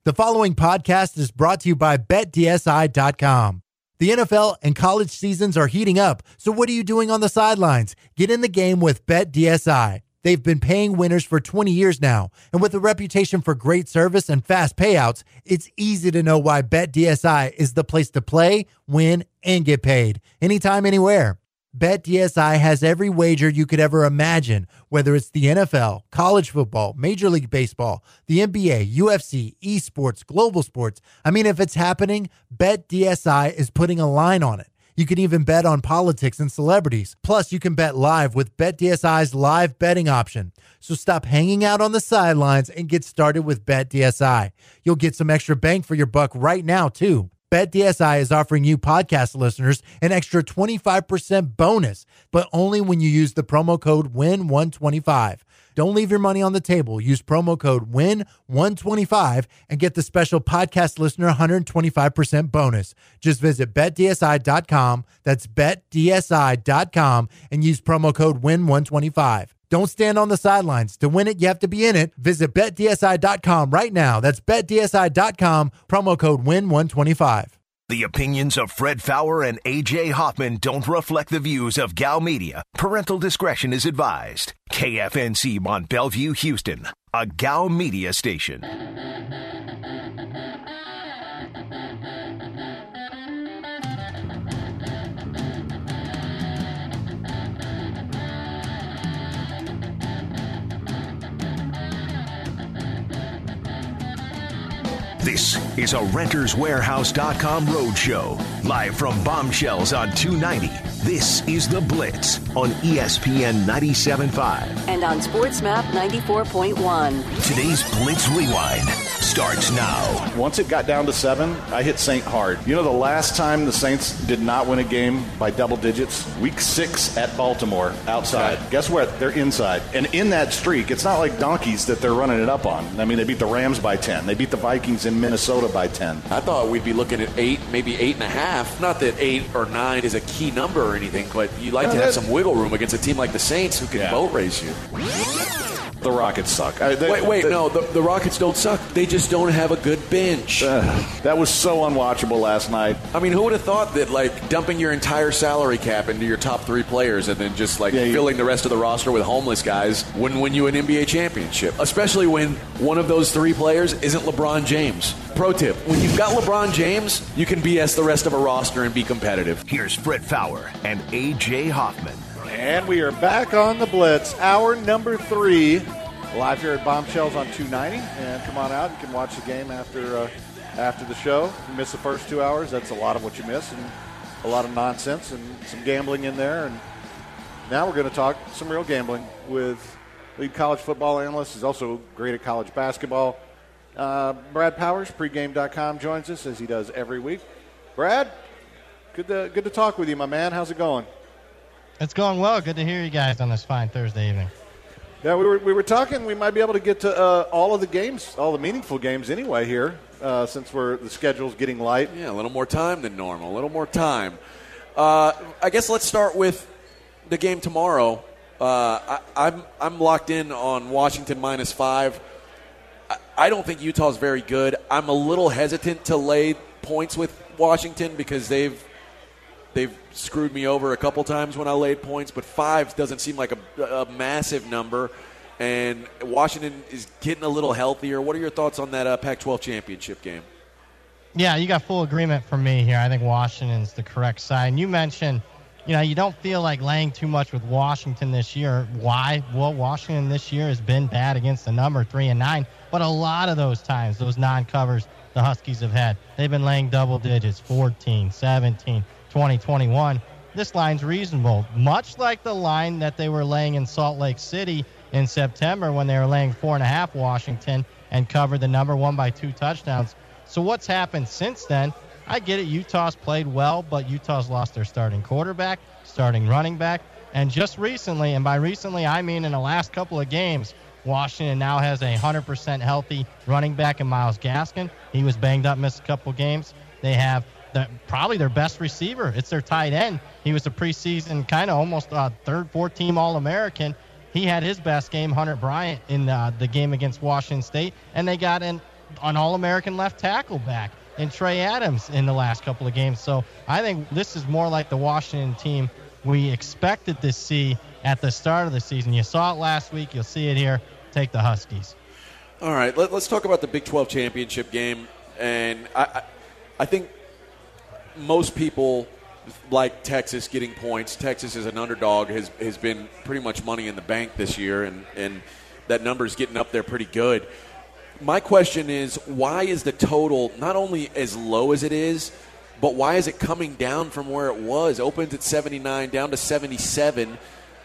The following podcast is brought to you by BetDSI.com. The NFL and college seasons are heating up, so what are you doing on the sidelines? Get in the game with BetDSI. They've been paying winners for 20 years now, and with a reputation for great service and fast payouts, it's easy to know why BetDSI is the place to play, win, and get paid. Anytime, anywhere. BetDSI has every wager you could ever imagine, whether it's the NFL, college football, Major League Baseball, the NBA, UFC, esports, global sports. I mean, if it's happening, BetDSI is putting a line on it. You can even bet on politics and celebrities. Plus, you can bet live with BetDSI's live betting option. So stop hanging out on the sidelines and get started with BetDSI. You'll get some extra bang for your buck right now, too. BetDSI is offering you podcast listeners an extra 25% bonus, but only when you use the promo code WIN125. Don't leave your money on the table. Use promo code WIN125 and get the special podcast listener 125% bonus. Just visit BetDSI.com. That's BetDSI.com and use promo code WIN125. Don't stand on the sidelines. To win it, you have to be in it. Visit BetDSI.com right now. That's BetDSI.com, promo code WIN125. The opinions of Fred Fowler and A.J. Hoffman don't reflect the views of Gal Media. Parental discretion is advised. KFNC Mont Bellevue, Houston, a Gal Media station. This is a RentersWarehouse.com roadshow, live from Bombshells on 290. This is The Blitz on ESPN 97.5. And on SportsMap 94.1. Today's Blitz Rewind starts now. Once it got down to 7, I hit Saint hard. You know, the last time the Saints did not win a game by double digits? Week 6 at Baltimore, outside. Okay. Guess what? They're inside. And in that streak, it's not like donkeys that they're running it up on. I mean, they beat the Rams by 10. They beat the Vikings in Minnesota by 10. I thought we'd be looking at 8, maybe 8.5. Not that 8 or 9 is a key number or anything, but you like to have some wiggle room against a team like the Saints who can boat race you. The Rockets suck. The Rockets don't suck. They just don't have a good bench. That was so unwatchable last night. I mean, who would have thought that, like, dumping your entire salary cap into your top 3 players and then just, filling the rest of the roster with homeless guys wouldn't win you an NBA championship? Especially when one of those 3 players isn't LeBron James. Pro tip, when you've got LeBron James, you can BS the rest of a roster and be competitive. Here's Fred Fowler and A.J. Hoffman. And we are back on the Blitz, hour number 3, live here at Bombshells on 290. And come on out, you can watch the game after the show. If you miss the first 2 hours, that's a lot of what you miss, and a lot of nonsense and some gambling in there. And now we're going to talk some real gambling with lead college football analyst. He's also great at college basketball. Brad Powers, pregame.com, joins us as he does every week. Brad, good to talk with you, my man. How's it going? It's going well. Good to hear you guys on this fine Thursday evening. Yeah, we were talking. We might be able to get to all of the games, all the meaningful games anyway here, since the schedule's getting light. Yeah, a little more time than normal. A little more time. I guess let's start with the game tomorrow. I'm locked in on Washington -5. I don't think Utah's very good. I'm a little hesitant to lay points with Washington because they've screwed me over a couple times when I laid points, but 5 doesn't seem like a massive number, and Washington is getting a little healthier. What are your thoughts on that Pac-12 championship game? Yeah, you got full agreement from me here. I think Washington's the correct side. And you mentioned, you don't feel like laying too much with Washington this year. Why? Well, Washington this year has been bad against the number 3 and 9, but a lot of those times, those non-covers the Huskies have had, they've been laying double digits, 14, 17, 20, 21. This line's reasonable, much like the line that they were laying in Salt Lake City in September when they were laying 4.5 Washington and covered the number 1 by 2 touchdowns. So what's happened since then? I get it. Utah's played well, but Utah's lost their starting quarterback, starting running back, and just recently, and by recently I mean in the last couple of games, Washington now has a 100% healthy running back in Myles Gaskin. He was banged up, missed a couple games. They have probably their best receiver. It's their tight end. He was a preseason kind of almost third, fourth team All-American. He had his best game, Hunter Bryant, in the game against Washington State, and they got an an All-American left tackle back in Trey Adams in the last couple of games. So I think this is more like the Washington team we expected to see at the start of the season. You saw it last week. You'll see it here. Take the Huskies. All right, let's talk about the Big 12 championship game. And I think most people like Texas getting points. Texas is an underdog, has been pretty much money in the bank this year, and that number's getting up there pretty good. My question is, why is the total not only as low as it is, but why is it coming down from where it was? Opens at 79, down to 77.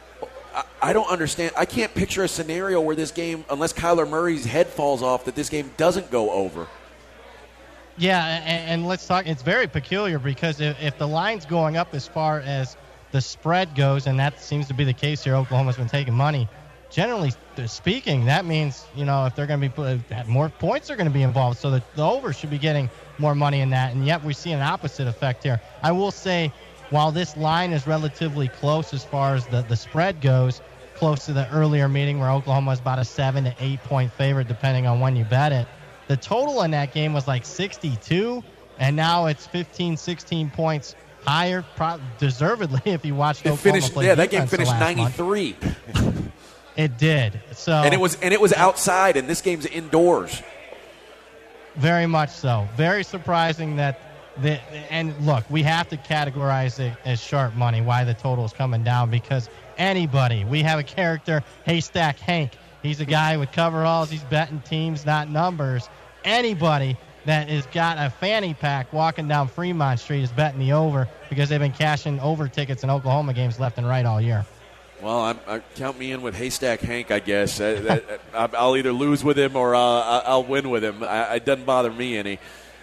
I don't understand. I can't picture a scenario where this game, unless Kyler Murray's head falls off, that this game doesn't go over. Yeah, and let's talk. It's very peculiar because if the line's going up as far as the spread goes, and that seems to be the case here, Oklahoma's been taking money. Generally speaking, that means, if they're going to be more points are going to be involved, so the over should be getting more money in that, and yet we see an opposite effect here. I will say, while this line is relatively close as far as the spread goes, close to the earlier meeting where Oklahoma was about a 7 to 8 point favorite depending on when you bet it, the total in that game was like 62, and now it's 15, 16 points higher, deservedly if you watched Oklahoma play. Yeah, that game finished 93. It did. So and it was outside, and this game's indoors. Very much so. Very surprising that and look, we have to categorize it as sharp money, why the total is coming down, because we have a character, Haystack Hank. He's a guy with coveralls. He's betting teams, not numbers. Anybody that has got a fanny pack walking down Fremont Street is betting the over because they've been cashing over tickets in Oklahoma games left and right all year. Well, I count me in with Haystack Hank, I guess. I'll either lose with him or I'll win with him. It doesn't bother me any.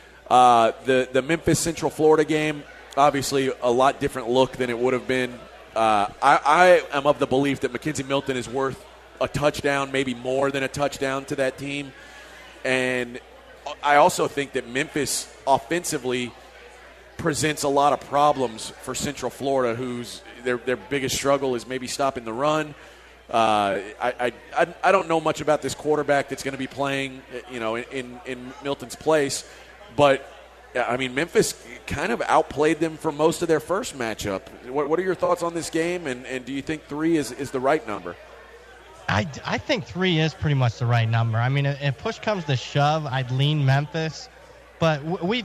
The Memphis Central Florida game, obviously a lot different look than it would have been. I am of the belief that Mackenzie Milton is worth a touchdown, maybe more than a touchdown to that team. And I also think that Memphis offensively presents a lot of problems for Central Florida, whose their biggest struggle is maybe stopping the run. I don't know much about this quarterback that's going to be playing, in Milton's place, but I mean, Memphis kind of outplayed them for most of their first matchup. What are your thoughts on this game, and do you think 3 is the right number? I think 3 is pretty much the right number. I mean, if push comes to shove, I'd lean Memphis. But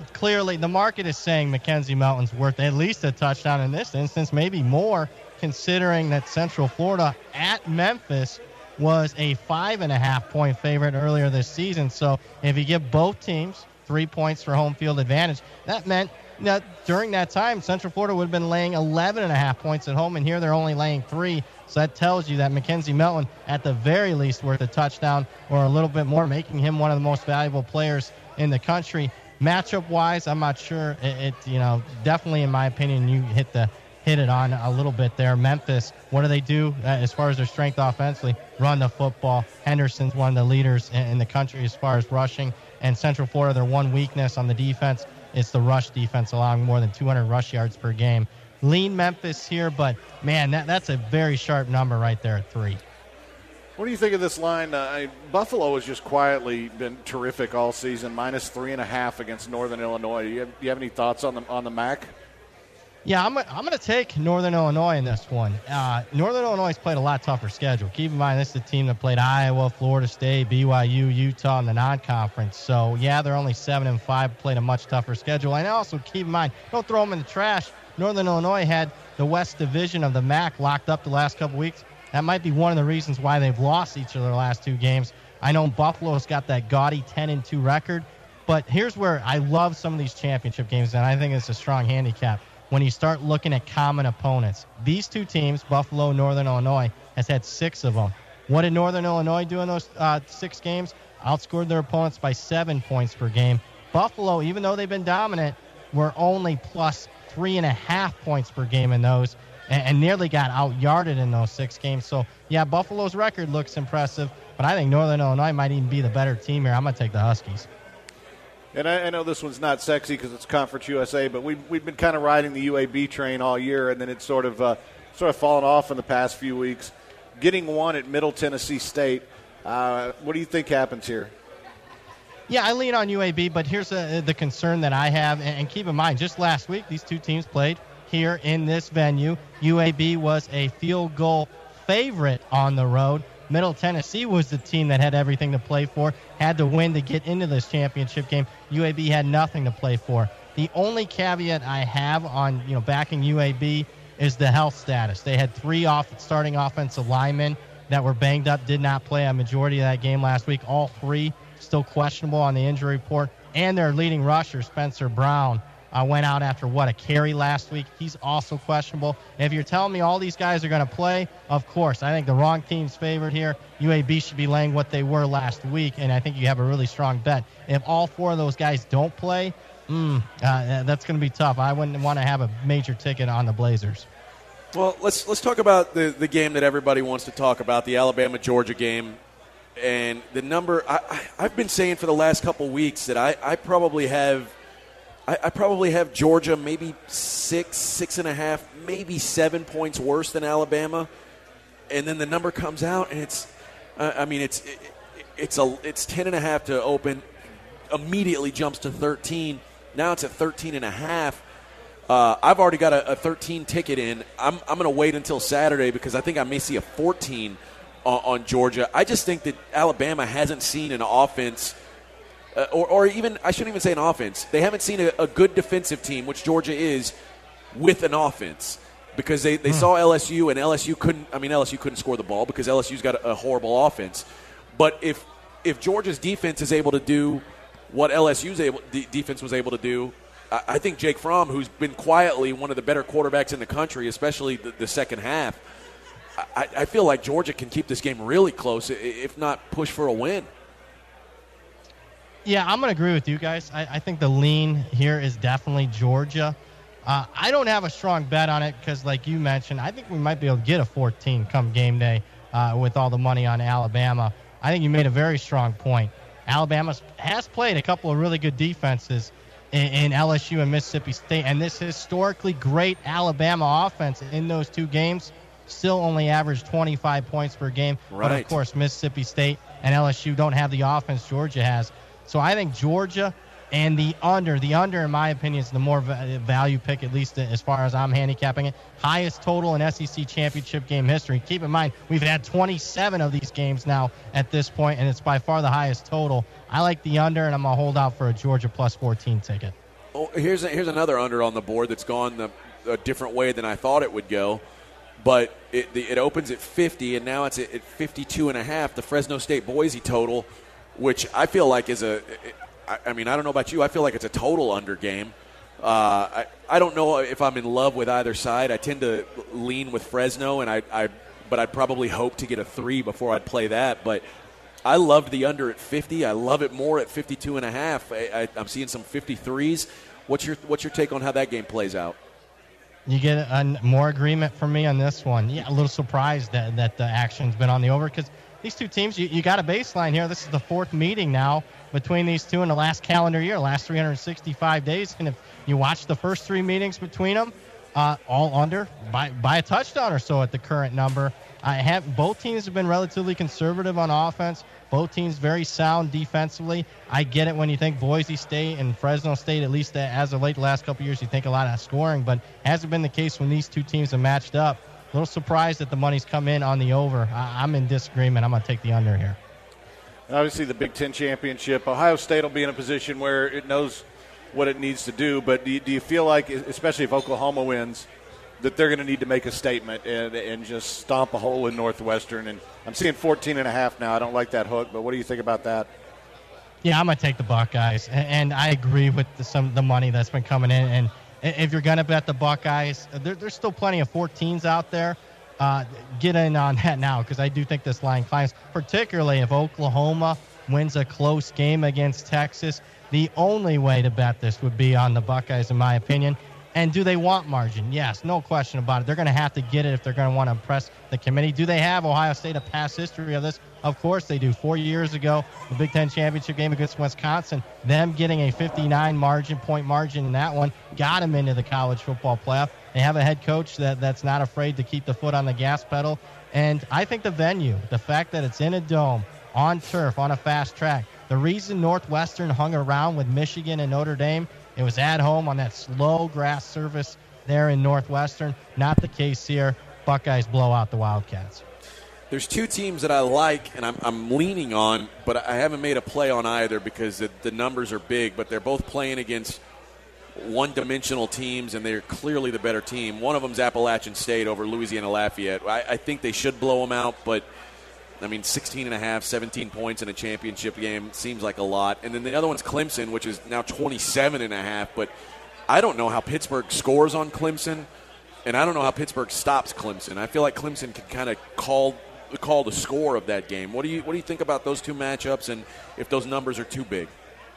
the market is saying Mackenzie Milton's worth at least a touchdown in this instance, maybe more, considering that Central Florida at Memphis was a 5.5 point favorite earlier this season. So if you give both teams 3 points for home field advantage, that meant that during that time, Central Florida would have been laying 11.5 points at home, and here they're only laying 3. So that tells you that Mackenzie Milton, at the very least, worth a touchdown or a little bit more, making him one of the most valuable players in the country. Matchup-wise, I'm not sure. Definitely, in my opinion, you hit it on a little bit there. Memphis, what do they do as far as their strength offensively? Run the football. Henderson's one of the leaders in the country as far as rushing. And Central Florida, their one weakness on the defense is the rush defense, allowing more than 200 rush yards per game. Lean Memphis here, but, man, that's a very sharp number right there at 3. What do you think of this line? Buffalo has just quietly been terrific all season, -3.5 against Northern Illinois. Do you have any thoughts on the MAC? Yeah, I'm going to take Northern Illinois in this one. Northern Illinois has played a lot tougher schedule. Keep in mind, this is a team that played Iowa, Florida State, BYU, Utah in the non-conference. So, yeah, they're only 7-5, played a much tougher schedule. And also keep in mind, don't throw them in the trash. Northern Illinois had the West Division of the MAC locked up the last couple weeks. That might be one of the reasons why they've lost each of their last 2 games. I know Buffalo's got that gaudy 10-2 record, but here's where I love some of these championship games, and I think it's a strong handicap. When you start looking at common opponents, these 2 teams, Buffalo and Northern Illinois, has had 6 of them. What did Northern Illinois do in those 6 games? Outscored their opponents by 7 points per game. Buffalo, even though they've been dominant, were only plus 3.5 points per game in those, and nearly got out-yarded in those 6 games. So, yeah, Buffalo's record looks impressive, but I think Northern Illinois might even be the better team here. I'm going to take the Huskies. And I know this one's not sexy because it's Conference USA, but we've been kind of riding the UAB train all year, and then it's sort of fallen off in the past few weeks. Getting one at Middle Tennessee State, what do you think happens here? Yeah, I lean on UAB, but here's the concern that I have. And keep in mind, just last week, these two teams played here in this venue. UAB was a field goal favorite on the road. Middle Tennessee was the team that had everything to play for, had to win to get into this championship game. UAB had nothing to play for. The only caveat I have on backing UAB is the health status. They had 3 starting offensive linemen that were banged up, did not play a majority of that game last week. All 3 still questionable on the injury report. And their leading rusher, Spencer Brown, went out after, a carry last week. He's also questionable. If you're telling me all these guys are going to play, of course, I think the wrong team's favored here. UAB should be laying what they were last week, and I think you have a really strong bet. If all 4 of those guys don't play, that's going to be tough. I wouldn't want to have a major ticket on the Blazers. Well, let's talk about the game that everybody wants to talk about, the Alabama-Georgia game. And the number I've been saying for the last couple weeks that I probably have Georgia maybe 6.5, maybe 7 points worse than Alabama. And then the number comes out, and it's 10.5 to open, immediately jumps to 13. Now it's at 13.5. I've already got a 13 ticket in. I'm going to wait until Saturday because I think I may see a 14 on Georgia. I just think that Alabama hasn't seen an offense, or even, I shouldn't even say an offense. They haven't seen a good defensive team, which Georgia is, with an offense. Because they saw LSU, and LSU couldn't score the ball because LSU's got a horrible offense. But if Georgia's defense is able to do what LSU's defense was able to do, I think Jake Fromm, who's been quietly one of the better quarterbacks in the country, especially the second half, I feel like Georgia can keep this game really close, if not push for a win. Yeah, I'm going to agree with you guys. I think the lean here is definitely Georgia. I don't have a strong bet on it because, like you mentioned, I think we might be able to get a 14 come game day with all the money on Alabama. I think you made a very strong point. Alabama has played a couple of really good defenses in LSU and Mississippi State, and this historically great Alabama offense in those 2 games still only averaged 25 points per game. Right. But, of course, Mississippi State and LSU don't have the offense Georgia has. So I think Georgia and the under, in my opinion, is the more value pick, at least as far as I'm handicapping it. Highest total in SEC championship game history. Keep in mind, we've had 27 of these games now at this point, and it's by far the highest total. I like the under, and I'm going to hold out for a Georgia plus 14 ticket. Oh, here's another under on the board that's gone a different way than I thought it would go. But it opens at 50, and now it's at 52.5, the Fresno State-Boise total, which I feel like is I don't know about you. I feel like it's a total under game. I don't know if I'm in love with either side. I tend to lean with Fresno, but I'd probably hope to get a 3 before I'd play that. But I loved the under at 50. I love it more at 52.5. I'm seeing some 53s. What's your take on how that game plays out? You get more agreement from me on this one. Yeah, a little surprised that the action's been on the over because these two teams, you got a baseline here. This is the 4th meeting now between these two in the last calendar year, last 365 days. And if you watch the first 3 meetings between them, all under by a touchdown or so at the current number. Both teams have been relatively conservative on offense. Both teams very sound defensively. I get it when you think Boise State and Fresno State, at least as of late the last couple of years, you think a lot of scoring, but hasn't been the case when these two teams have matched up. A little surprised that the money's come in on the over. I'm in disagreement. I'm going to take the under here. Obviously, the Big Ten championship, Ohio State will be in a position where it knows what it needs to do, but do you feel like, especially if Oklahoma wins, that they're going to need to make a statement and just stomp a hole in Northwestern? And I'm seeing 14.5 now. I don't like that hook, but what do you think about that? Yeah, I'm going to take the Buckeyes, and I agree with the money that's been coming in. And if you're going to bet the Buckeyes, there's still plenty of 14s out there. Get in on that now because I do think this line climbs, particularly if Oklahoma wins a close game against Texas. The only way to bet this would be on the Buckeyes, in my opinion. And do they want margin? Yes, no question about it. They're going to have to get it if they're going to want to impress the committee. Do they have Ohio State a past history of this? Of course they do. 4 years ago, the Big Ten championship game against Wisconsin, them getting a 59 point margin in that one got them into the college football playoff. They have a head coach that's not afraid to keep the foot on the gas pedal. And I think the venue, the fact that it's in a dome, on turf, on a fast track, The reason Northwestern hung around with Michigan and Notre Dame, it was at home on that slow grass surface there in Northwestern. Not the case here. Buckeyes blow out the Wildcats. There's two teams that I like and I'm leaning on, but I haven't made a play on either because the numbers are big, but they're both playing against one-dimensional teams, and they're clearly the better team. One of them's Appalachian State over Louisiana Lafayette. I think they should blow them out, but, 16.5, 17 points in a championship game seems like a lot. And then the other one's Clemson, which is now 27.5, but I don't know how Pittsburgh scores on Clemson, and I don't know how Pittsburgh stops Clemson. I feel like Clemson can kind of call the score of that game. What do you think about those two matchups, and if those numbers are too big?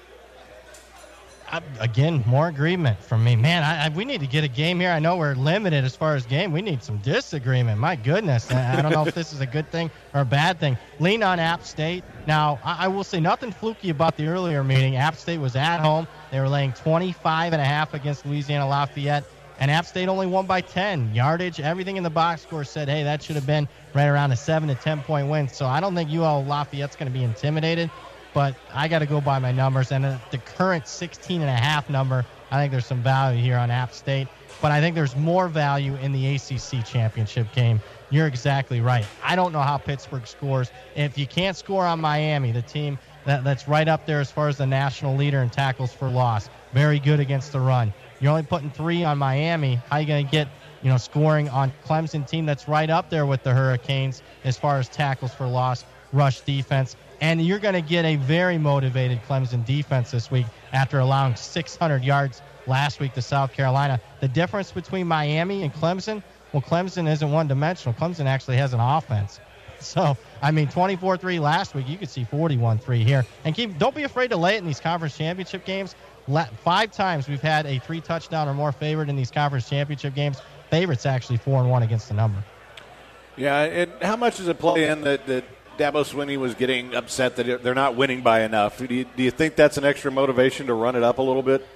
Again, more agreement from me. Man, we need to get a game here. I know we're limited as far as game. We need some disagreement. My goodness. I don't know if this is a good thing or a bad thing. Lean on App State. Now, I will say nothing fluky about the earlier meeting. App State was at home. They were laying 25.5 against Louisiana Lafayette, and App State only won by 10. Yardage, everything in the box score said, hey, that should have been right around a 7 to 10-point win. So I don't think UL Lafayette's going to be intimidated. But I got to go by my numbers. And at the current 16.5 number, I think there's some value here on App State. But I think there's more value in the ACC championship game. You're exactly right. I don't know how Pittsburgh scores. If you can't score on Miami, the team that's right up there as far as the national leader in tackles for loss, very good against the run. You're only putting 3 on Miami. How are you going to get scoring on Clemson team that's right up there with the Hurricanes as far as tackles for loss, rush defense? And you're going to get a very motivated Clemson defense this week after allowing 600 yards last week to South Carolina. The difference between Miami and Clemson, well, Clemson isn't one-dimensional. Clemson actually has an offense. So, 24-3 last week. You could see 41-3 here. And don't be afraid to lay it in these conference championship games. 5 times we've had a 3-touchdown or more favorite in these conference championship games. Favorites actually 4-1 against the number. Yeah, and how much does it play in that Dabo Swinney was getting upset that they're not winning by enough? Do you think that's an extra motivation to run it up a little bit?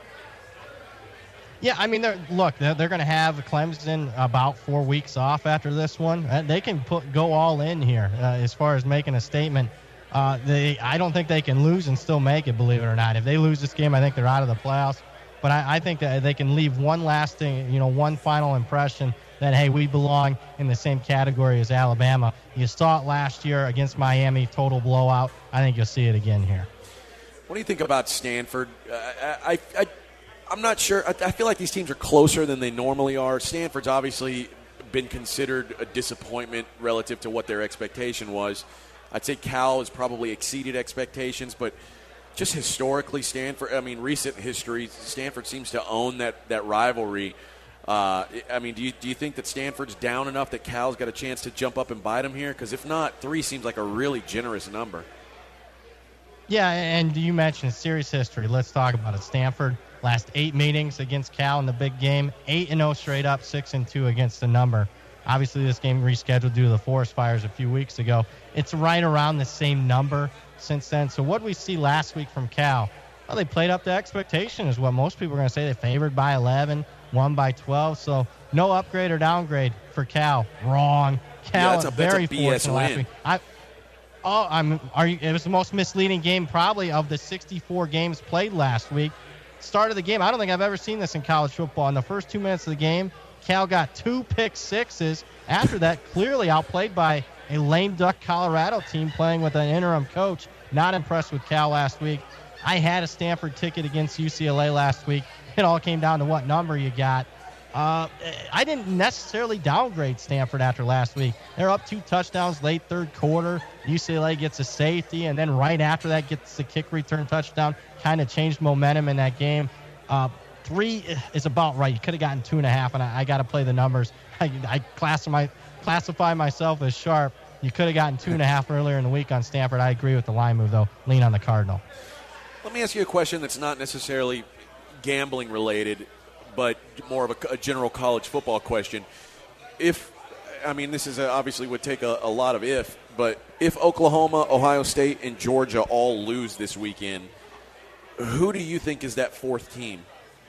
Yeah, they're going to have Clemson about 4 weeks off after this one. They can go all in here as far as making a statement. I don't think they can lose and still make it, believe it or not. If they lose this game, I think they're out of the playoffs. But I think that they can leave one lasting, one final impression that, hey, we belong in the same category as Alabama. You saw it last year against Miami, total blowout. I think you'll see it again here. What do you think about Stanford? I'm not sure. I feel like these teams are closer than they normally are. Stanford's obviously been considered a disappointment relative to what their expectation was. I'd say Cal has probably exceeded expectations, but just historically, recent history, Stanford seems to own that rivalry. Do you think that Stanford's down enough that Cal's got a chance to jump up and bite them here? Because if not, 3 seems like a really generous number. Yeah, and you mentioned series history. Let's talk about it. Stanford, last 8 meetings against Cal in the big game, 8-0 straight up, 6-2 against the number. Obviously, this game rescheduled due to the forest fires a few weeks ago. It's right around the same number since then. So what did we see last week from Cal? Well, they played up to expectation is what most people are going to say. They favored by 11, won by 12. So no upgrade or downgrade for Cal. Wrong. Cal is very fortunate last week. It was the most misleading game probably of the 64 games played last week. Start of the game, I don't think I've ever seen this in college football. In the first 2 minutes of the game, Cal got 2 pick sixes. After that, clearly outplayed by a lame duck Colorado team playing with an interim coach. Not impressed with Cal last week. I had a Stanford ticket against UCLA last week. It all came down to what number you got. I didn't necessarily downgrade Stanford after last week. They're up 2 touchdowns late third quarter. UCLA gets a safety, and then right after that gets the kick return touchdown. Kind of changed momentum in that game. 3 is about right. You could have gotten 2.5, and I got to play the numbers. I classify myself as sharp. You could have gotten 2.5 earlier in the week on Stanford. I agree with the line move, though. Lean on the Cardinal. Let me ask you a question that's not necessarily gambling related, but more of a general college football question. This is obviously would take a lot of if, but if Oklahoma, Ohio State, and Georgia all lose this weekend, who do you think is that 4th team?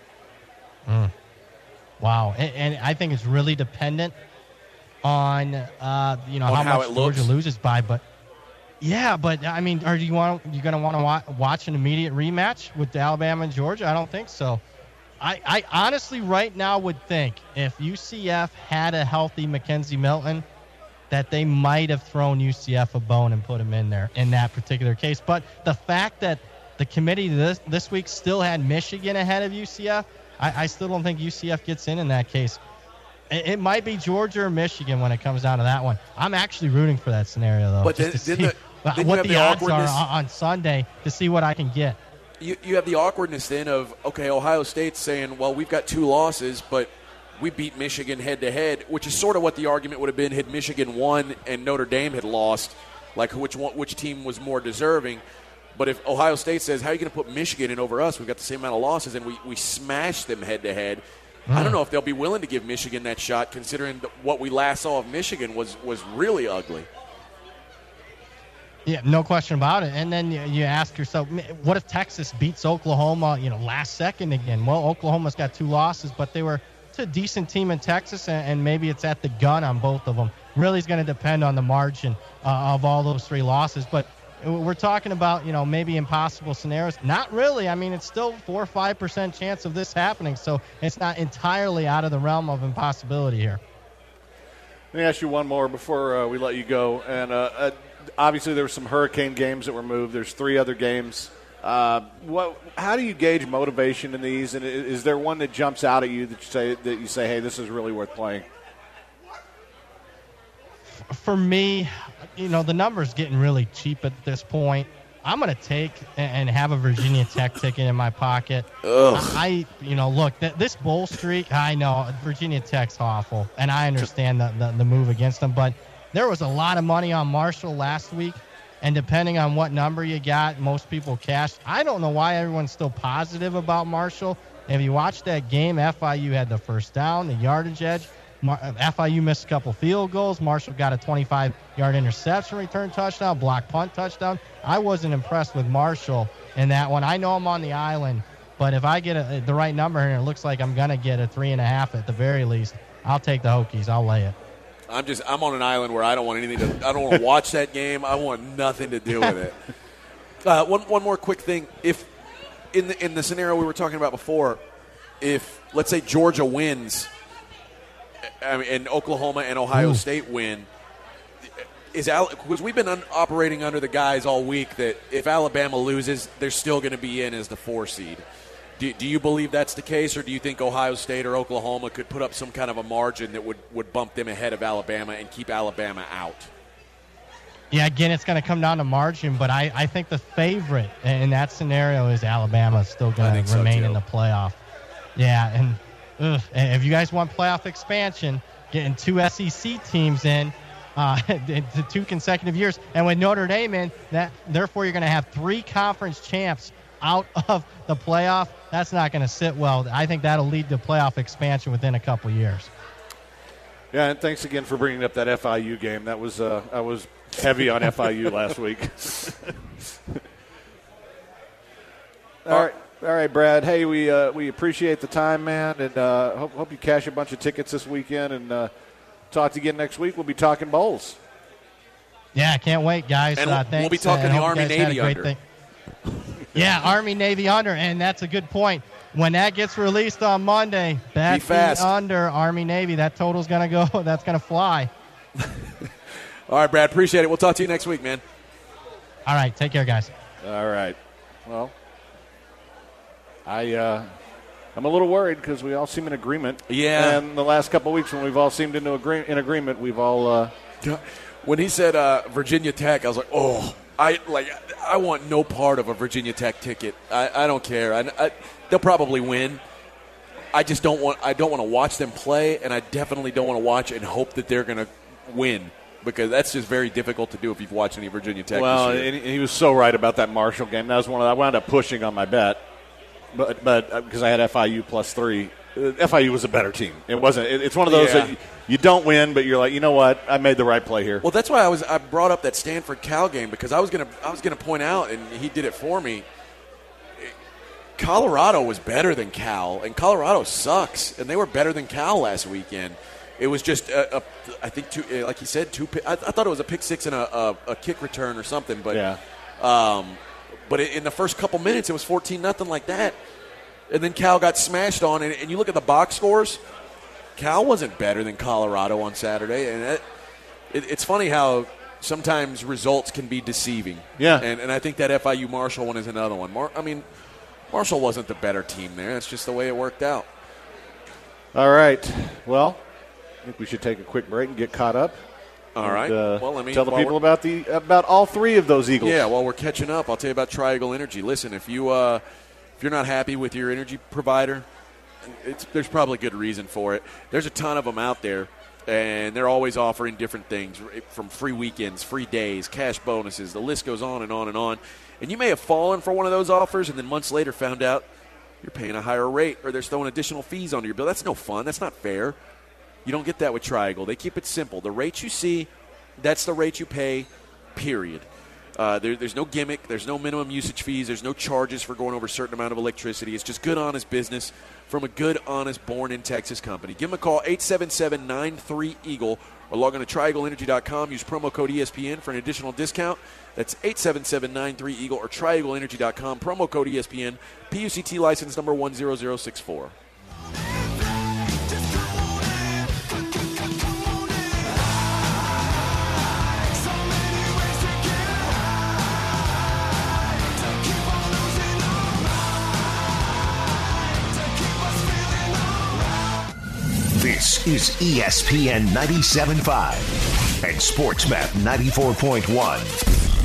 Wow. And I think it's really dependent on, how much it Georgia loses by. But Yeah, but I mean, are you going to want to watch an immediate rematch with Alabama and Georgia? I don't think so. I honestly right now would think if UCF had a healthy Mackenzie Milton, that they might have thrown UCF a bone and put him in there in that particular case. But the fact that the committee this week still had Michigan ahead of UCF, I still don't think UCF gets in that case. It might be Georgia or Michigan when it comes down to that one. I'm actually rooting for that scenario, though. But just to see what the odds are on Sunday to see what I can get. You have the awkwardness then of, okay, Ohio State's saying, well, we've got 2 losses, but we beat Michigan head-to-head, which is sort of what the argument would have been had Michigan won and Notre Dame had lost, like which team was more deserving. But if Ohio State says, how are you going to put Michigan in over us? We've got the same amount of losses, and we smashed them head-to-head. I don't know if they'll be willing to give Michigan that shot, considering what we last saw of Michigan was really ugly. Yeah, no question about it. And then you ask yourself, what if Texas beats Oklahoma, last second again? Well, Oklahoma's got 2 losses, but they were to a decent team in Texas, and maybe it's at the gun on both of them. Really is going to depend on the margin of all those 3 losses. But we're talking about, maybe impossible scenarios. Not really. I mean, it's still 4 or 5% chance of this happening, so it's not entirely out of the realm of impossibility here. Let me ask you one more before we let you go. And obviously there were some hurricane games that were moved. There's 3 other games. How do you gauge motivation in these? And is there one that jumps out at you that you say, hey, this is really worth playing? For me, the number's getting really cheap at this point. I'm going to take and have a Virginia Tech ticket in my pocket. Look, this bowl streak, I know Virginia Tech's awful, and I understand the move against them, but there was a lot of money on Marshall last week, and depending on what number you got, most people cashed. I don't know why everyone's still positive about Marshall. If you watch that game, FIU had the first down, the yardage edge. FIU missed a couple field goals. Marshall got a 25-yard interception return touchdown, block punt touchdown. I wasn't impressed with Marshall in that one. I know I'm on the island, but if I get the right number here and it looks like I'm going to get a 3.5 at the very least, I'll take the Hokies. I'll lay it. I'm on an island where I don't want anything I don't want to watch that game. I want nothing to do with it. One more quick thing. If in the scenario we were talking about before, if let's say Georgia wins, and Oklahoma and Ohio State win, because we've been operating under the guise all week that if Alabama loses, they're still going to be in as the 4 seed. Do you believe that's the case, or do you think Ohio State or Oklahoma could put up some kind of a margin that would bump them ahead of Alabama and keep Alabama out? Yeah, again, it's going to come down to margin, but I think the favorite in that scenario is Alabama still going to remain in the playoff. Yeah, and if you guys want playoff expansion, getting 2 SEC teams in to 2 consecutive years, and with Notre Dame in, therefore you're going to have 3 conference champs out of the playoff. That's not going to sit well. I think that'll lead to playoff expansion within a couple years. Yeah, and thanks again for bringing up that FIU game. That was I was heavy on FIU last week. All right, Brad. Hey, we appreciate the time, man, and hope you cash a bunch of tickets this weekend. And talk to you again next week. We'll be talking bowls. Yeah, I can't wait, guys. And thanks. we'll be talking the Army-Navy under. Yeah, Army-Navy under, and that's a good point. When that gets released on Monday, bet the under Army-Navy. That total's going to go. That's going to fly. All right, Brad. Appreciate it. We'll talk to you next week, man. All right. Take care, guys. All right. Well, I'm a little worried because we all seem in agreement. Yeah. And the last couple of weeks when we've all seemed in agreement, we've all. When he said Virginia Tech, I was like, oh, I want no part of a Virginia Tech ticket. I don't care. They'll probably win. I just don't want to watch them play, and I definitely don't want to watch and hope that they're going to win, because that's just very difficult to do if you've watched any Virginia Tech this year. And he was so right about that Marshall game. That was one I wound up pushing on my bet, but because I had FIU +3. FIU was a better team. It wasn't. It's one of those that you don't win, but you're like, you know what? I made the right play here. Well, that's why I brought up that Stanford Cal game, because I was gonna point out, and he did it for me. Colorado was better than Cal, and Colorado sucks, and they were better than Cal last weekend. It was just, I think, like he said, I thought it was a pick six and a kick return or something. But but in the first couple minutes, it was 14-0 like that. And then Cal got smashed on. And you look at the box scores, Cal wasn't better than Colorado on Saturday. And it's funny how sometimes results can be deceiving. Yeah. And I think that FIU Marshall one is another one. Marshall wasn't the better team there. That's just the way it worked out. All right. Well, I think we should take a quick break and get caught up. All right. Tell the people about all three of those Eagles. Yeah, while we're catching up, I'll tell you about Tri-Eagle Energy. Listen, if you're not happy with your energy provider, there's probably good reason for it. There's a ton of them out there, and they're always offering different things, from free weekends, free days, cash bonuses. The list goes on and on and on. And you may have fallen for one of those offers and then months later found out you're paying a higher rate or they're throwing additional fees onto your bill. That's no fun. That's not fair. You don't get that with Tri-Eagle. They keep it simple. The rate you see, that's the rate you pay, period. There's no gimmick. There's no minimum usage fees. There's no charges for going over a certain amount of electricity. It's just good, honest business from a good, honest, born-in-Texas company. Give them a call, 877-93-EAGLE, or log on to TriEagleEnergy.com. Use promo code ESPN for an additional discount. That's 877-93-EAGLE or TriEagleEnergy.com. Promo code ESPN. PUCT license number 10064. This is ESPN 97.5 and SportsMap 94.1.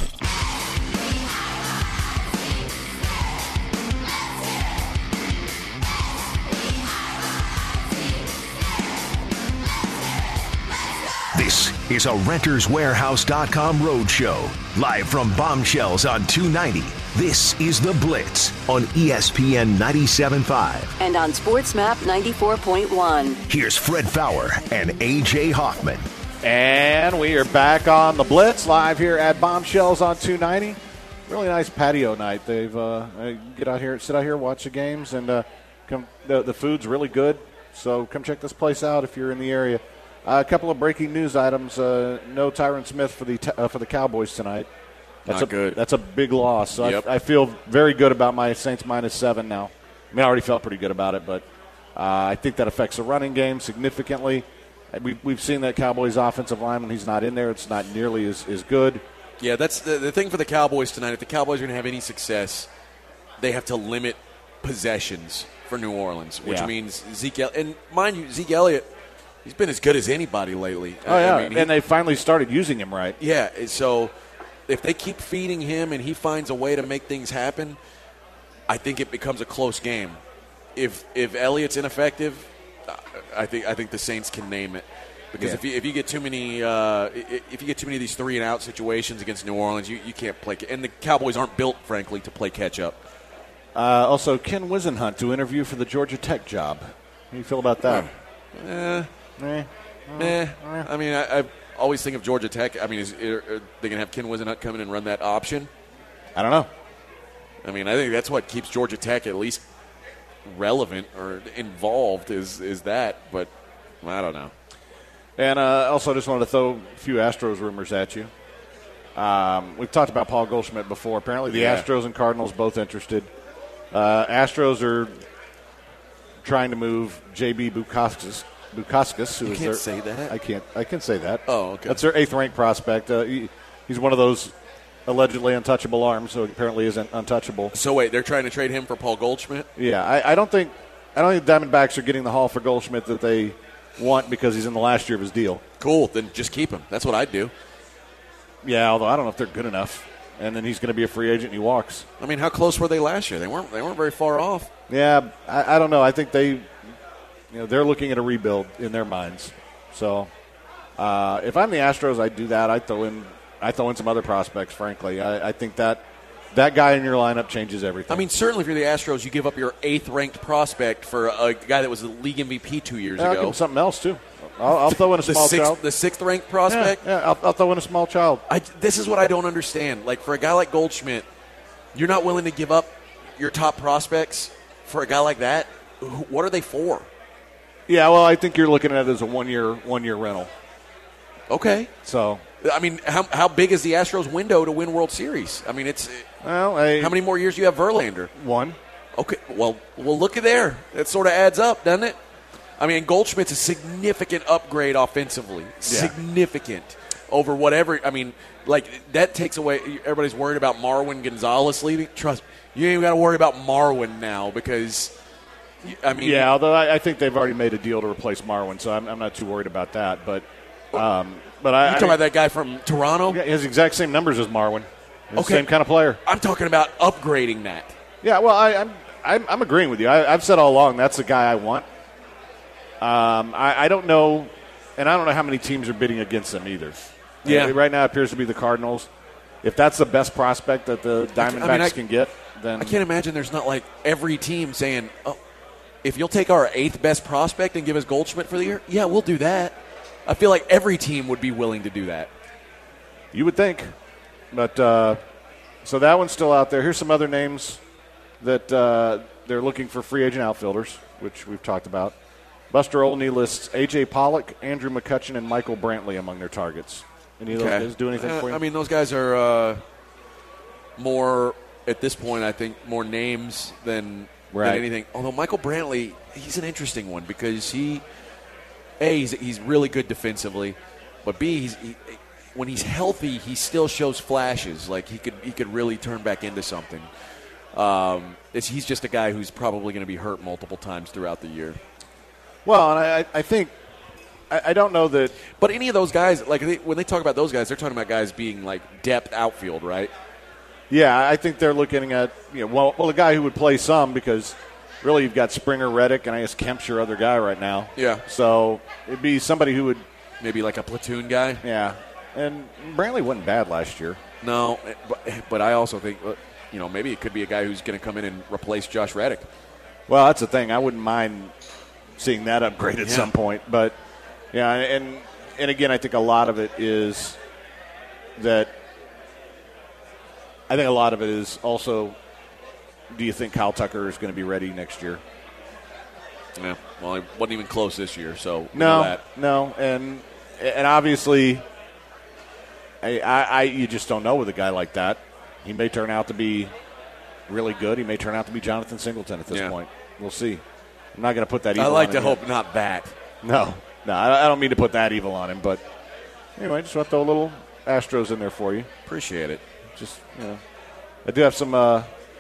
This is a RentersWarehouse.com roadshow, live from Bombshells on 290. This is The Blitz on ESPN 97.5. And on SportsMap 94.1. Here's Fred Faour and A.J. Hoffman. And we are back on The Blitz, live here at Bombshells on 290. Really nice patio night. They've get out here, sit out here, watch the games, and come. The food's really good, so come check this place out if you're in the area. A couple of breaking news items. No Tyron Smith for the Cowboys tonight. Not good. That's a big loss. So yep. I feel very good about my Saints -7 now. I mean, I already felt pretty good about it, but I think that affects the running game significantly. We've seen that Cowboys offensive line when he's not in there. It's not nearly as good. Yeah, that's the thing for the Cowboys tonight. If the Cowboys are going to have any success, they have to limit possessions for New Orleans, which means Zeke Elliott. And mind you, Zeke Elliott, he's been as good as anybody lately. Oh, yeah, and they finally started using him right. Yeah, so if they keep feeding him and he finds a way to make things happen, I think it becomes a close game. If Elliott's ineffective, I think the Saints can name it. Because if you get too many of these 3-and-out situations against New Orleans, you can't play. And the Cowboys aren't built, frankly, to play catch up. Also, Ken Wisenhunt to interview for the Georgia Tech job. How do you feel about that? I mean, I always think of Georgia Tech. I mean, are they going to have Ken Wisenhunt come in and run that option? I don't know. I mean, I think that's what keeps Georgia Tech at least relevant or involved is that. But I don't know. And also just wanted to throw a few Astros rumors at you. We've talked about Paul Goldschmidt before. Apparently the Astros and Cardinals both interested. Astros are trying to move J.B. Bukauskas. You can't say that. I can say that. Oh, okay. That's their 8th-ranked prospect. He's one of those allegedly untouchable arms, so apparently isn't untouchable. So wait, they're trying to trade him for Paul Goldschmidt? Yeah, I don't think Diamondbacks are getting the haul for Goldschmidt that they want because he's in the last year of his deal. Cool, then just keep him. That's what I'd do. Yeah, although I don't know if they're good enough. And then he's going to be a free agent and he walks. I mean, how close were they last year? They weren't very far off. Yeah, I don't know. I think they're looking at a rebuild in their minds. So if I'm the Astros, I'd do that. I'd throw in some other prospects, frankly. I think that guy in your lineup changes everything. I mean, certainly if you're the Astros, you give up your 8th-ranked prospect for a guy that was the league MVP 2 years ago. I'll give him something else, too. I'll throw in a small child. The 6th-ranked prospect? Yeah, I'll throw in a small child. This is what I don't understand. Like, for a guy like Goldschmidt, you're not willing to give up your top prospects for a guy like that? What are they for? Yeah, well, I think you're looking at it as a one-year rental. Okay. So, I mean, how big is the Astros' window to win World Series? I mean, it's how many more years do you have Verlander? One. Okay, well, look at there. That sort of adds up, doesn't it? I mean, Goldschmidt's a significant upgrade offensively. Yeah. Significant over whatever. I mean, like, that takes away. Everybody's worried about Marwin Gonzalez leaving. Trust me, you ain't even got to worry about Marwin now because, I mean. Yeah, although I think they've already made a deal to replace Marwin, so I'm not too worried about that. But you talking about that guy from Toronto? Yeah, he has the exact same numbers as Marwin. He's okay. The same kind of player. I'm talking about upgrading that. Yeah, well, I'm agreeing with you. I've said all along that's the guy I want. I don't know, and I don't know how many teams are bidding against him either. Yeah. Right now it appears to be the Cardinals. If that's the best prospect that the Diamondbacks can get, then I can't imagine there's not like every team saying, "Oh, if you'll take our 8th best prospect and give us Goldschmidt for the year, yeah, we'll do that." I feel like every team would be willing to do that. You would think, but so that one's still out there. Here's some other names that they're looking for free agent outfielders, which we've talked about. Buster Olney lists A.J. Pollock, Andrew McCutchen, and Michael Brantley among their targets. Any of those guys do anything for you? I mean, those guys are more, at this point, I think, more names than anything. Although Michael Brantley, he's an interesting one because he's really good defensively, but B, when he's healthy, he still shows flashes. Like he could really turn back into something. He's just a guy who's probably going to be hurt multiple times throughout the year. Well, and I think I don't know that. But any of those guys, like when they talk about those guys, they're talking about guys being like depth outfield, right? Yeah, I think they're looking at a guy who would play some because really you've got Springer, Reddick, and I guess Kemp's your other guy right now. Yeah. So it'd be somebody who would maybe like a platoon guy. Yeah, and Brantley wasn't bad last year. No, but I also think maybe it could be a guy who's going to come in and replace Josh Reddick. Well, that's the thing. I wouldn't mind seeing that upgrade at some point, but yeah, and again, I think a lot of it is that. I think a lot of it is also, do you think Kyle Tucker is going to be ready next year? Yeah, well, he wasn't even close this year, so no, and obviously, you just don't know with a guy like that. He may turn out to be really good. He may turn out to be Jonathan Singleton at this point. We'll see. I'm not going to put that evil on him. I like to hope not that. No, I don't mean to put that evil on him, but anyway, just want to throw a little Astros in there for you. Appreciate it. Just, I do have some I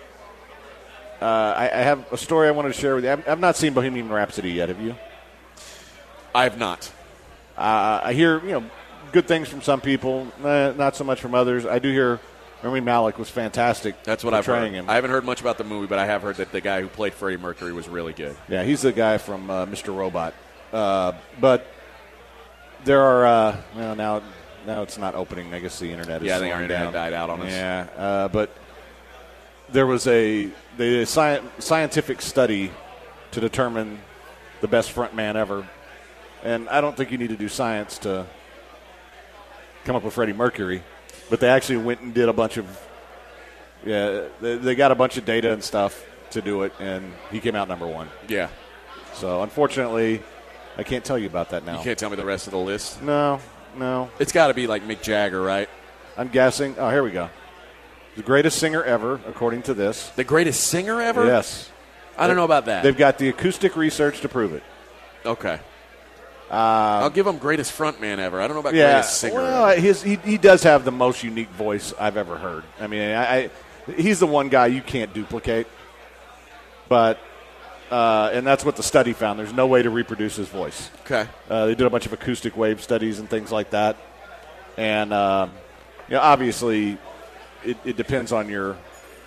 have a story I wanted to share with you. I've not seen Bohemian Rhapsody yet. Have you? I have not. I hear, good things from some people, not so much from others. I do hear Rami Malek was fantastic. That's what I've heard. Him. I haven't heard much about the movie, but I have heard that the guy who played Freddie Mercury was really good. Yeah, he's the guy from Mr. Robot. But there are, now it's not opening. I guess the internet is the internet died out on us. Yeah, but there was a scientific study to determine the best front man ever. And I don't think you need to do science to come up with Freddie Mercury. But they actually went and did a bunch of they got a bunch of data and stuff to do it, and he came out number one. Yeah. So, unfortunately, I can't tell you about that now. You can't tell me the rest of the list? No. It's got to be like Mick Jagger, right? I'm guessing. Oh, here we go. The greatest singer ever, according to this. The greatest singer ever? Yes. I don't know about that. They've got the acoustic research to prove it. Okay. I'll give him greatest frontman ever. I don't know about greatest singer. Well, he does have the most unique voice I've ever heard. I mean, he's the one guy you can't duplicate. But and that's what the study found. There's no way to reproduce his voice. Okay. They did a bunch of acoustic wave studies and things like that. And obviously, it depends on your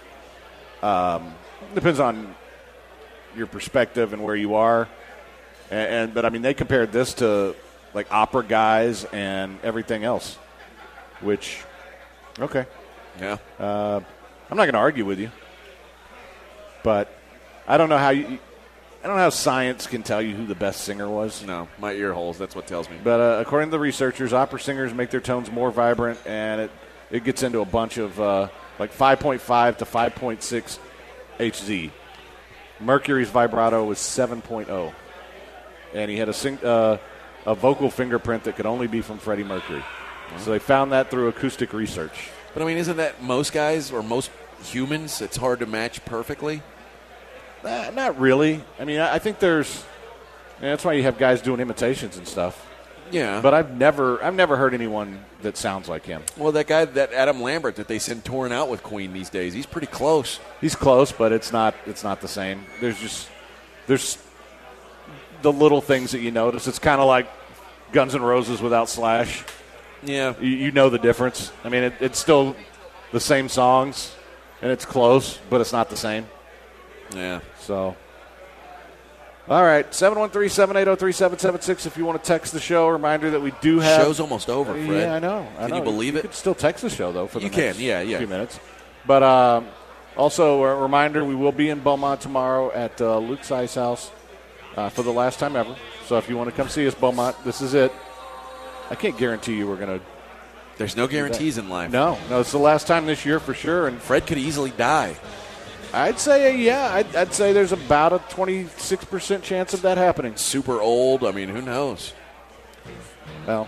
perspective and where you are. But I mean, they compared this to like opera guys and everything else, which, okay. Yeah. I'm not going to argue with you, but I don't know how science can tell you who the best singer was. No, my ear holes. That's what tells me. But according to the researchers, opera singers make their tones more vibrant, and it gets into a bunch of like 5.5 to 5.6 Hz. Mercury's vibrato was 7.0. and he had a vocal fingerprint that could only be from Freddie Mercury. So they found that through acoustic research. But, I mean, isn't that most guys or most humans, it's hard to match perfectly? Not really. I mean, I think that's why you have guys doing imitations and stuff. Yeah. But I've never heard anyone that sounds like him. Well, that guy, that Adam Lambert that they send touring out with Queen these days, he's pretty close. He's close, but it's not the same. There's the little things that you notice. It's kind of like Guns N' Roses without Slash. Yeah. You know the difference. I mean, it's still the same songs, and it's close, but it's not the same. Yeah. So, all right, 713-780-3776 if you want to text the show. Reminder that we do have. Show's almost over, Fred. Yeah, I know. Can you believe you it? You could still text the show, though, for the next few minutes. But also a reminder, we will be in Beaumont tomorrow at Luke's Ice House for the last time ever. So if you want to come see us, Beaumont, this is it. I can't guarantee you we're going to. There's no guarantees in life. No, it's the last time this year for sure. And Fred could easily die. I'd say, I'd say there's about a 26% chance of that happening. Super old. I mean, who knows? Well,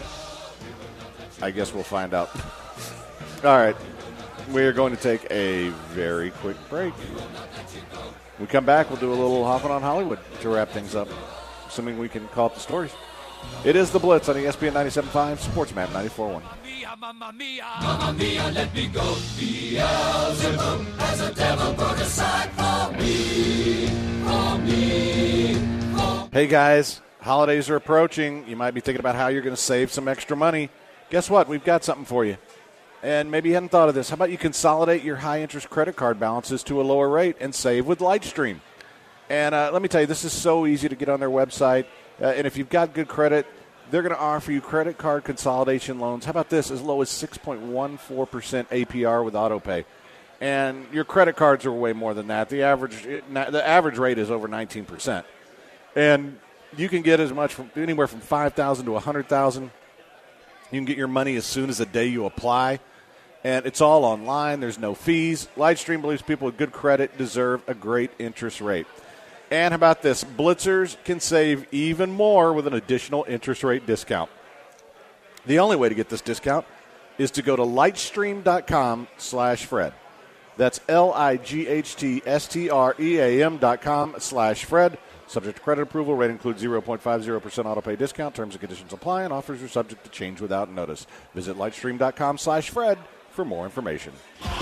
I guess we'll find out. All right. We're going to take a very quick break. When we come back, we'll do a little hopping on Hollywood to wrap things up, assuming we can call up the stories. It is The Blitz on ESPN 97.5, Sports Map 94.1. Mamma mia, let me go. Beelzebub has a devil put aside for me, for me. Hey guys, holidays are approaching. You might be thinking about how you're going to save some extra money. Guess what? We've got something for you. And maybe you hadn't thought of this. How about you consolidate your high-interest credit card balances to a lower rate and save with Lightstream? And let me tell you, this is so easy to get on their website. And if you've got good credit, they're going to offer you credit card consolidation loans. How about this? As low as 6.14% APR with AutoPay. And your credit cards are way more than that. The average rate is over 19%. And you can get as much from anywhere from $5,000 to $100,000. You can get your money as soon as the day you apply. And it's all online. There's no fees. Lightstream believes people with good credit deserve a great interest rate. And how about this? Blitzers can save even more with an additional interest rate discount. The only way to get this discount is to go to lightstream.com/Fred. That's lightstream.com/Fred. Subject to credit approval. Rate includes 0.50% autopay discount. Terms and conditions apply, and offers are subject to change without notice. Visit lightstream.com/Fred for more information.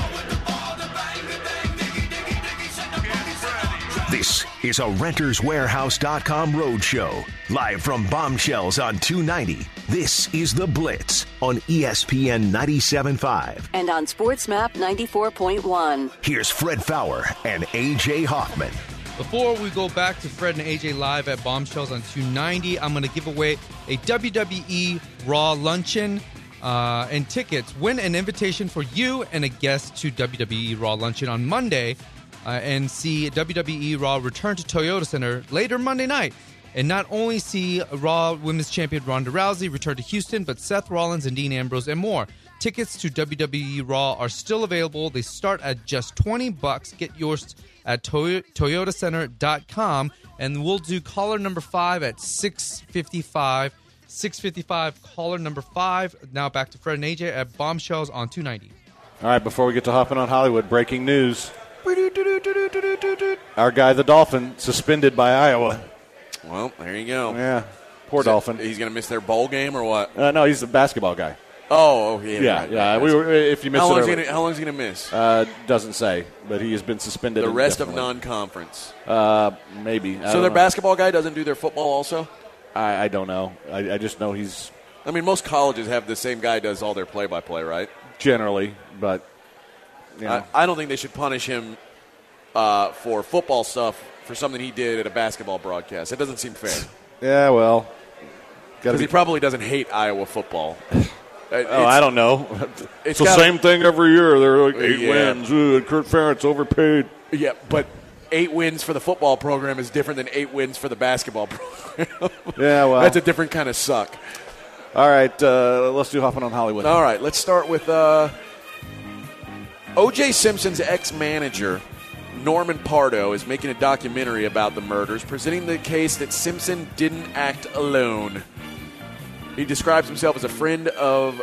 This is a renterswarehouse.com roadshow. Live from Bombshells on 290. This is The Blitz on ESPN 97.5. And on Sports Map 94.1. Here's Fred Faour and A.J. Hoffman. Before we go back to Fred and AJ live at Bombshells on 290, I'm going to give away a WWE Raw luncheon and tickets. Win an invitation for you and a guest to WWE Raw luncheon on Monday. And see WWE Raw return to Toyota Center later Monday night. And not only see Raw Women's Champion Ronda Rousey return to Houston, but Seth Rollins and Dean Ambrose and more. Tickets to WWE Raw are still available. They start at just $20. Get yours at toyotacenter.com. And we'll do caller number 5 at 6:55. 6:55, caller number 5. Now back to Fred and AJ at Bombshells on 290. All right, before we get to hopping on Hollywood, breaking news. Our guy, the Dolphin, suspended by Iowa. Well, there you go. Yeah, poor Dolphin. He's going to miss their bowl game or what? No, he's the basketball guy. Oh, yeah. Yeah. If you missed how it, long is he going to miss? Doesn't say, but he has been suspended. The rest of non-conference. Maybe. So their basketball guy doesn't do their football also? I don't know. I just know he's. I mean, most colleges have the same guy does all their play-by-play, right? Generally, but. Yeah. I don't think they should punish him for football stuff for something he did at a basketball broadcast. It doesn't seem fair. Yeah, well. Because he probably doesn't hate Iowa football. I don't know. It's the same thing every year. There are like 8 wins. Ooh, Kurt Ferentz overpaid. Yeah, but 8 wins for the football program is different than 8 wins for the basketball program. Yeah, well. That's a different kind of suck. All right, let's do hopping on Hollywood. All right, let's start with O.J. Simpson's ex-manager Norman Pardo is making a documentary about the murders, presenting the case that Simpson didn't act alone. He describes himself as a friend of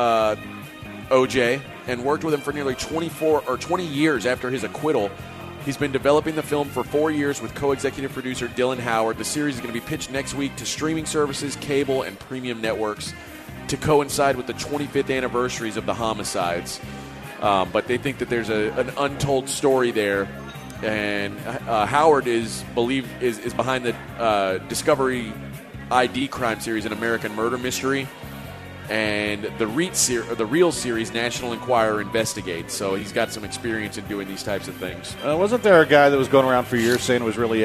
O.J. and worked with him for nearly 20 years after his acquittal. He's been developing the film for 4 years with co-executive producer Dylan Howard. The series is going to be pitched next week to streaming services, cable, and premium networks to coincide with the 25th anniversaries of the homicides. But they think that there's an untold story there, and Howard is behind the Discovery ID crime series, an American murder mystery, and the Real series, National Enquirer Investigates. So he's got some experience in doing these types of things. Wasn't there a guy that was going around for years saying it was really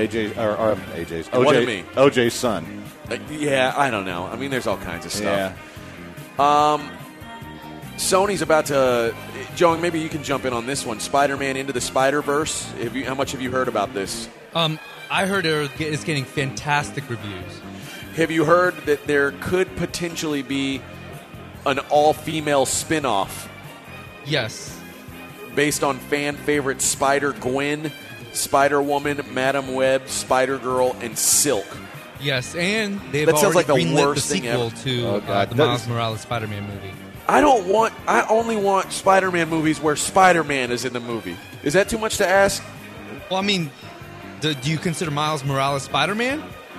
OJ's son? Yeah, I don't know. I mean, there's all kinds of stuff. Yeah. Sony's about to... Joan, maybe you can jump in on this one. Spider-Man Into the Spider-Verse. How much have you heard about this? I heard it's getting fantastic reviews. Have you heard that there could potentially be an all-female spin-off? Yes. Based on fan-favorite Spider-Gwen, Spider-Woman, Madam Web, Spider-Girl, and Silk. Yes, and they've that sounds like the greenlit worst the thing sequel ever. to the Miles Morales Spider-Man movie. I only want Spider-Man movies where Spider-Man is in the movie. Is that too much to ask? Well, I mean, do you consider Miles Morales Spider-Man?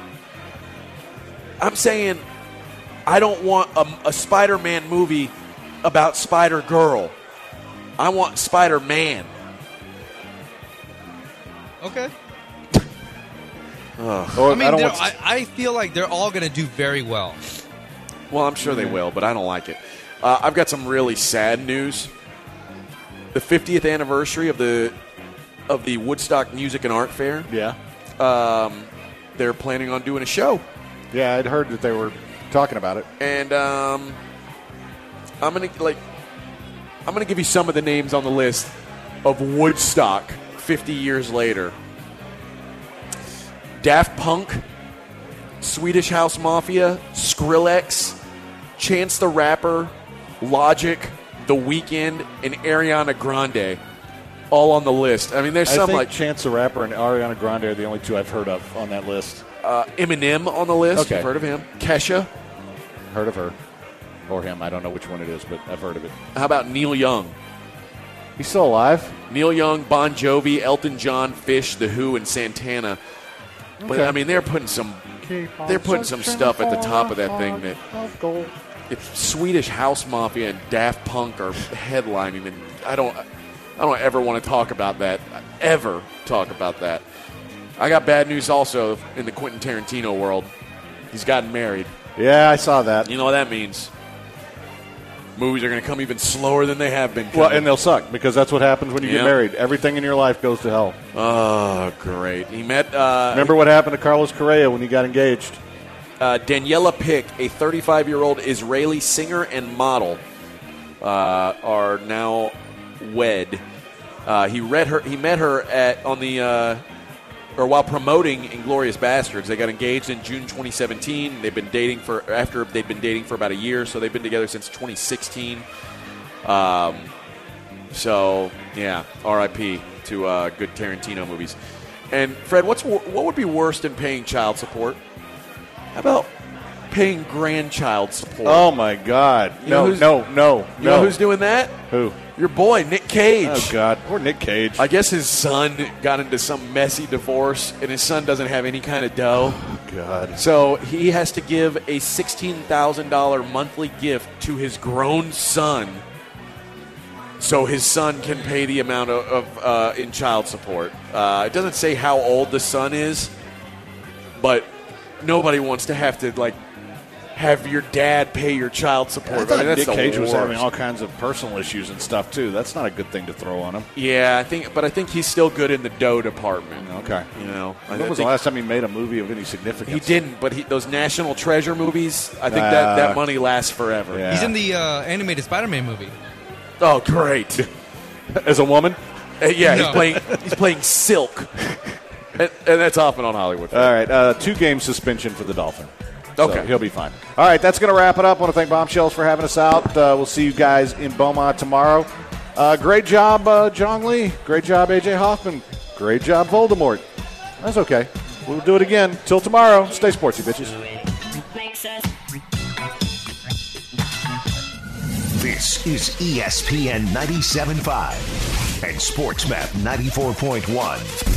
I'm saying I don't want a Spider-Man movie about Spider-Girl. I want Spider-Man. Okay. I feel like they're all going to do very well. Well, I'm sure they will, but I don't like it. I've got some really sad news. The 50th anniversary of the Woodstock Music and Art Fair. Yeah. They're planning on doing a show. Yeah, I'd heard that they were talking about it. And I'm gonna give you some of the names on the list of Woodstock 50 years later. Daft Punk, Swedish House Mafia, Skrillex, Chance the Rapper, Logic, The Weeknd, and Ariana Grande, all on the list. I mean, there's some like Chance the Rapper and Ariana Grande are the only two I've heard of on that list. Eminem on the list. Okay. You've heard of him? Kesha. Heard of her. Or him. I don't know which one it is, but I've heard of it. How about Neil Young? He's still alive? Neil Young, Bon Jovi, Elton John, Fish, The Who, and Santana. But, I mean, they're putting some stuff at the top of that thing that if Swedish House Mafia and Daft Punk are headlining, and I don't ever want to talk about that. Ever talk about that. I got bad news also in the Quentin Tarantino world. He's gotten married. Yeah, I saw that. You know what that means? Movies are going to come even slower than they have been coming. Well, and they'll suck because that's what happens when you get married. Everything in your life goes to hell. Oh, great. He met... remember what happened to Carlos Correa when he got engaged? Daniela Pick, a 35-year-old Israeli singer and model, are now wed. He met her while promoting Inglourious Bastards. They got engaged in June 2017. They've been dating after they'd been dating for about a year, so they've been together since 2016. So yeah, R.I.P. to good Tarantino movies. And Fred, what would be worse than paying child support? How about paying grandchild support? Oh my God! No. You know who's doing that? Who? Your boy, Nick Cage. Oh, God. Poor Nick Cage. I guess his son got into some messy divorce, and his son doesn't have any kind of dough. Oh, God. So he has to give a $16,000 monthly gift to his grown son so his son can pay the amount of in child support. It doesn't say how old the son is, but nobody wants to have to, have your dad pay your child support. I thought Nick Cage was having all kinds of personal issues and stuff too. That's not a good thing to throw on him. Yeah, I think he's still good in the dough department. Okay, when was the last time he made a movie of any significance? He didn't, but those National Treasure movies, I think that money lasts forever. Yeah. He's in the animated Spider-Man movie. Oh, great! As a woman? Yeah, no. He's playing Silk, and that's often on Hollywood. All right, 2-game suspension for the Dolphin. Okay. So he'll be fine. All right, that's going to wrap it up. I want to thank Bombshells for having us out. We'll see you guys in Beaumont tomorrow. Great job, Jong Lee. Great job, A.J. Hoffman. Great job, Voldemort. That's okay. We'll do it again. Till tomorrow. Stay sportsy, bitches. This is ESPN 97.5 and SportsMap 94.1.